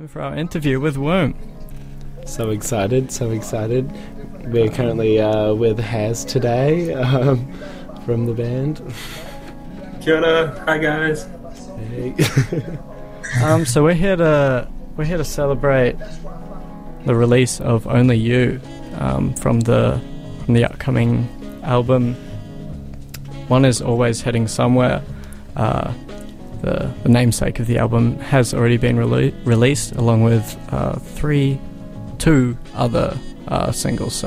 time for our interview with Womb. So excited. We're currently with Haz today from the band. Kia ora. Hi guys. Hey. So we're here to celebrate the release of Only You from the upcoming album. One is Always Heading Somewhere. The namesake of the album has already been released, along with two other singles.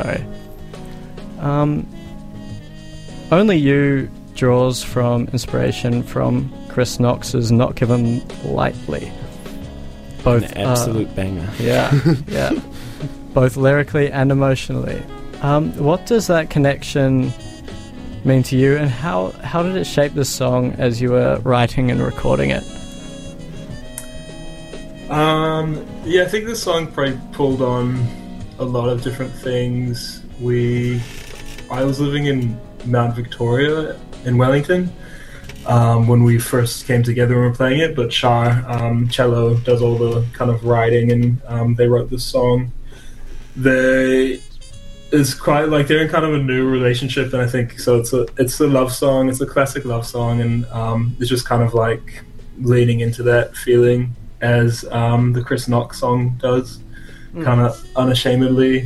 Only You draws from inspiration from Chris Knox's Not Given Lightly. Both an absolute banger. Yeah. Both lyrically and emotionally. What does that connection mean to you, and how did it shape the song as you were writing and recording it? I think this song probably pulled on a lot of different things. I was living in Mount Victoria in Wellington when we first came together and were playing it, but Shar cello does all the kind of writing, and they wrote this song. It's quite like they're in kind of a new relationship, and I think so. It's a love song. It's a classic love song, and it's just kind of like leaning into that feeling as the Chris Knox song does, kind of unashamedly.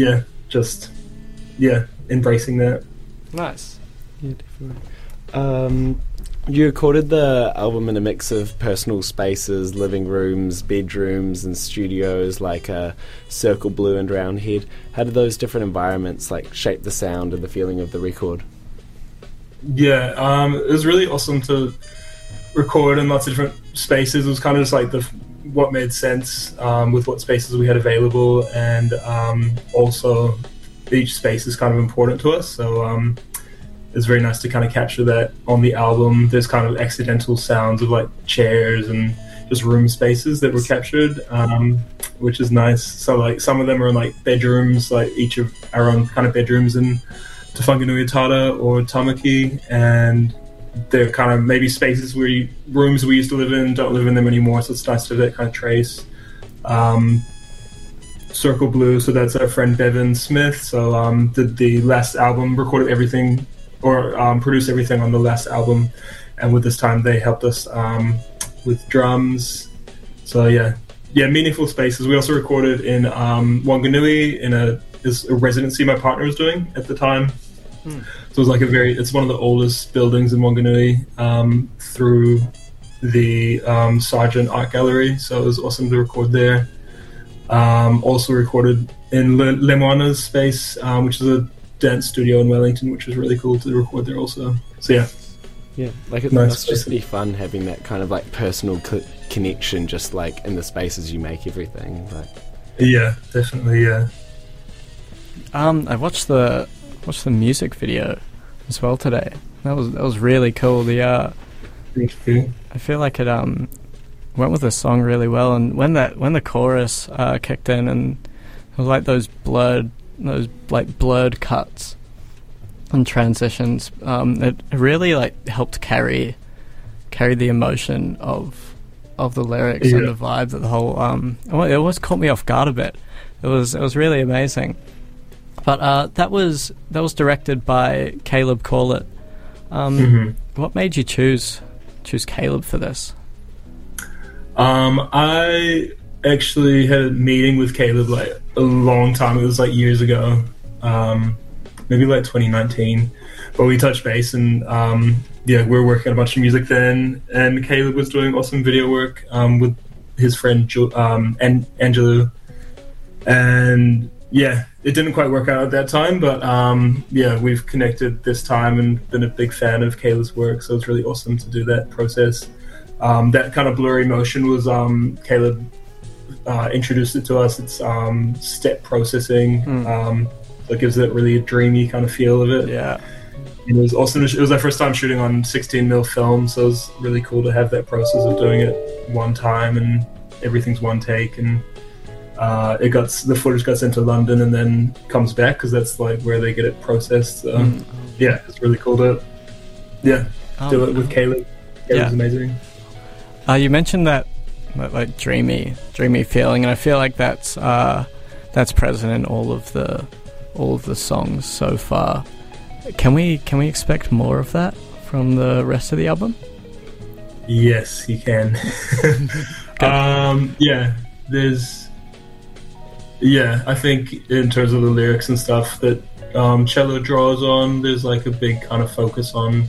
Embracing that. Nice. Yeah, definitely. You recorded the album in a mix of personal spaces, living rooms, bedrooms, and studios like Circle Blue and Roundhead. How did those different environments shape the sound and the feeling of the record? Yeah, it was really awesome to record in lots of different spaces. It was kind of just like what made sense with what spaces we had available, and also each space is kind of important to us. So it's very nice to kind of capture that on the album. There's kind of accidental sounds of like chairs and just room spaces that were captured, which is nice. So like some of them are in like bedrooms, like each of our own kind of bedrooms in Te Whanganui Tara or Tamaki, and they're kind of maybe spaces rooms we used to live in, don't live in them anymore, so it's nice to have that kind of trace. Circle Blue, so that's our friend Bevan Smith, so did the last album, recorded everything or produced everything on the last album, and with this time they helped us with drums. So yeah, meaningful spaces. We also recorded in Wanganui in a residency my partner was doing at the time. So it was like it's one of the oldest buildings in Wanganui, through the Sargent Art Gallery, so it was awesome to record there. Also recorded in Le Moine's space, which is a dance studio in Wellington, which was really cool to record there also. So yeah, it must just be fun having that kind of personal connection, just in the spaces you make everything. Yeah, definitely. Yeah. I watched the music video as well today. That was really cool. Thank you. I feel like it went with the song really well, and when the chorus kicked in, and it was like those blurred cuts and transitions, it really helped carry the emotion of the lyrics and the vibe that the whole it always caught me off guard a bit. It was really amazing. But that was directed by Caleb Corlett. What made you choose Caleb for this? I actually had a meeting with Caleb a long time. It was years ago, maybe 2019. But we touched base, and we were working on a bunch of music then. And Caleb was doing awesome video work with his friend Angelou. And it didn't quite work out at that time, but we've connected this time and been a big fan of Caleb's work. So it's really awesome to do that process. That kind of blurry motion was Caleb introduced it to us. It's step processing, so it gives it really a dreamy kind of feel of it. Yeah, it was awesome. It was our first time shooting on 16mm film, so it was really cool to have that process of doing it one time and everything's one take, and the footage got sent to London and then comes back because that's where they get it processed. So it's really cool to do it with Caleb. It was amazing. You mentioned that like dreamy feeling, and I feel like that's present in all of the songs so far. Can we expect more of that from the rest of the album? Yes, you can. I think in terms of the lyrics and stuff that cello draws on, there's like a big kind of focus on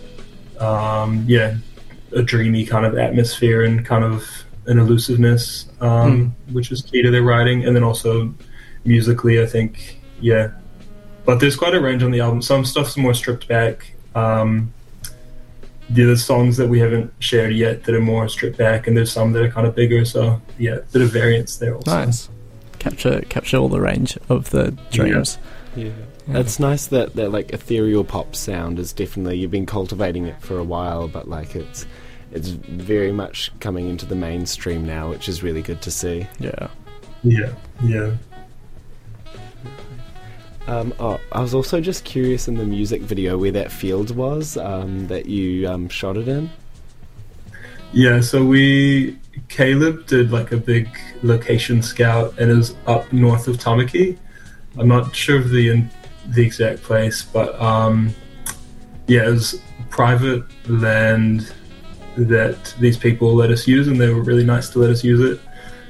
a dreamy kind of atmosphere and kind of an elusiveness, which is key to their writing. And then also musically, I think, but there's quite a range on the album. Some stuff's more stripped back. There's songs that we haven't shared yet that are more stripped back, and there's some that are kind of bigger, so a bit of variance there also. Nice. Capture all the range of the dreams. Yeah. It's nice that like ethereal pop sound is definitely, you've been cultivating it for a while, but like it's very much coming into the mainstream now, which is really good to see. Yeah. I was also just curious in the music video where that field was that you shot it in. Yeah, so Caleb did like a big location scout, and it was up north of Tamaki. I'm not sure of the exact place, but it was private land that these people let us use, and they were really nice to let us use it.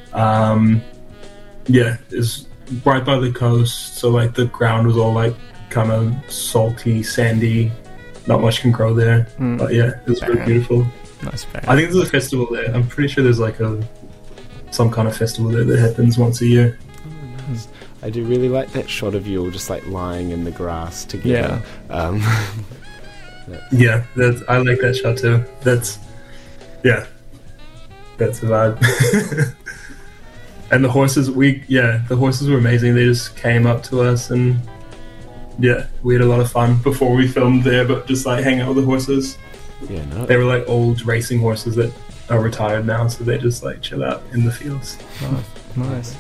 It's right by the coast, so like the ground was all like kind of salty, sandy. Not much can grow there, but it was really beautiful. Nice. I think there's a festival there. I'm pretty sure there's like some kind of festival there that happens once a year. Oh, nice. I do really like that shot of you all just like lying in the grass together. I like that shot too. That's the vibe. And the horses, the horses were amazing. They just came up to us, and we had a lot of fun before we filmed there, but just like hang out with the horses. They were like old racing horses that are retired now, so they just like chill out in the fields. Nice.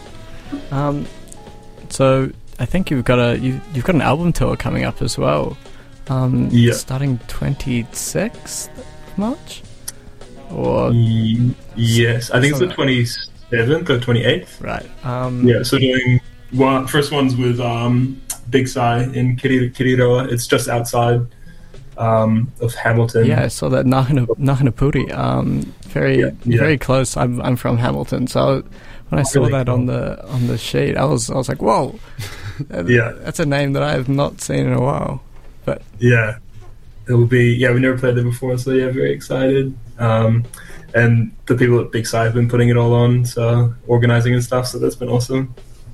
So I think you've got an album tour coming up as well. Starting 26th March? Or yes, I think it's the 27th or 28th. Right. So doing first one's with Big Sai in Kiriroa. It's just outside of Hamilton. Yeah, I saw that Nahanapuri. Very close. I'm from Hamilton, so when I saw that on the sheet, I was like, whoa. That's a name that I have not seen in a while. But it will be. We never played there before, so very excited. And the people at Big Sai have been putting it all on, so organizing and stuff. So that's been awesome.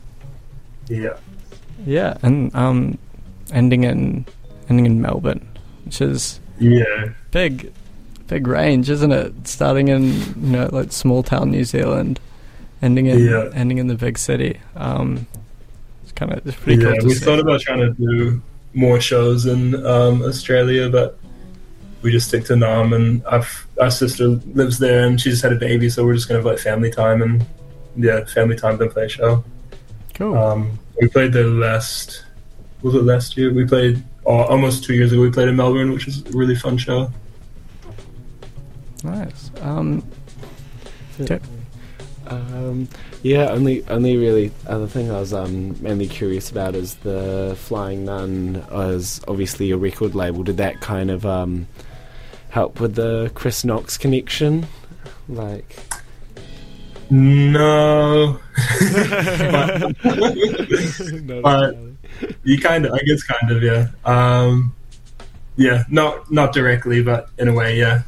Yeah, and ending in Melbourne, which is big range, isn't it? Starting in like small town New Zealand, ending in the big city. It's pretty cool. We thought about trying to do more shows in Australia, but we just stick to Nam, and our sister lives there, and she just had a baby, so we're just gonna have like family time, and family time then play a show. Cool. We played there last year? We played almost 2 years ago. We played in Melbourne, which was a really fun show. Nice. Only really other thing I was mainly curious about is the Flying Nun as obviously a record label. Did that kind of help with the Chris Knox connection? Like, no, but you kind of, I guess, not directly, but in a way, yeah.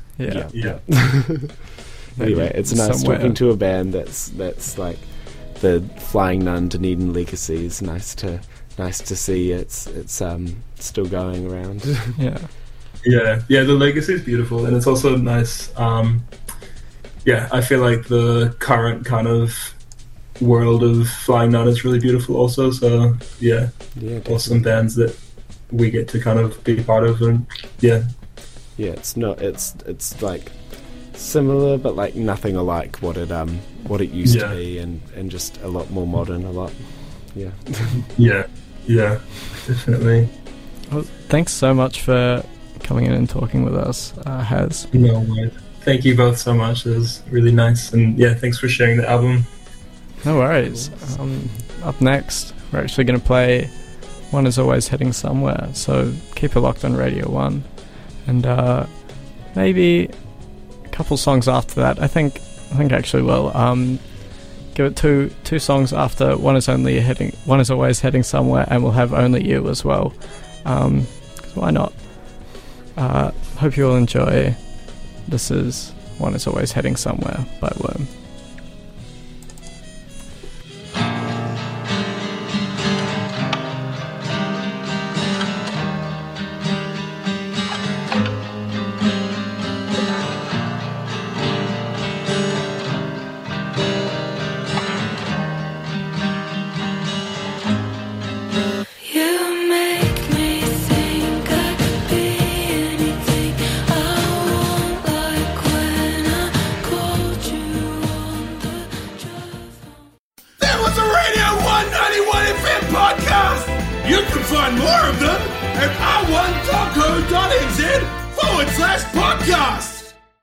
Anyway, it's nice talking to a band that's like the Flying Nun, Dunedin legacy. Is nice to see it's still going around. The legacy is beautiful, and it's also nice. I feel like the current kind of world of Flying Nun is really beautiful also. So awesome bands that we get to kind of be part of, and it's like similar, but like nothing alike what it used to be, and just a lot more modern, definitely. Well, thanks so much for coming in and talking with us, Haz. No worries. Thank you both so much. It was really nice. And yeah, thanks for sharing the album. No worries. Up next, we're actually going to play One Is Always Heading Somewhere, so keep it locked on Radio 1. And maybe a couple songs after that. I think actually we'll give it two songs after One Is Always Heading Somewhere, and we'll have Only You as well. 'Cause why not? Hope you all enjoy. This is One Is Always Heading Somewhere by Worm. You can find more of them at r1.co.nz/podcast.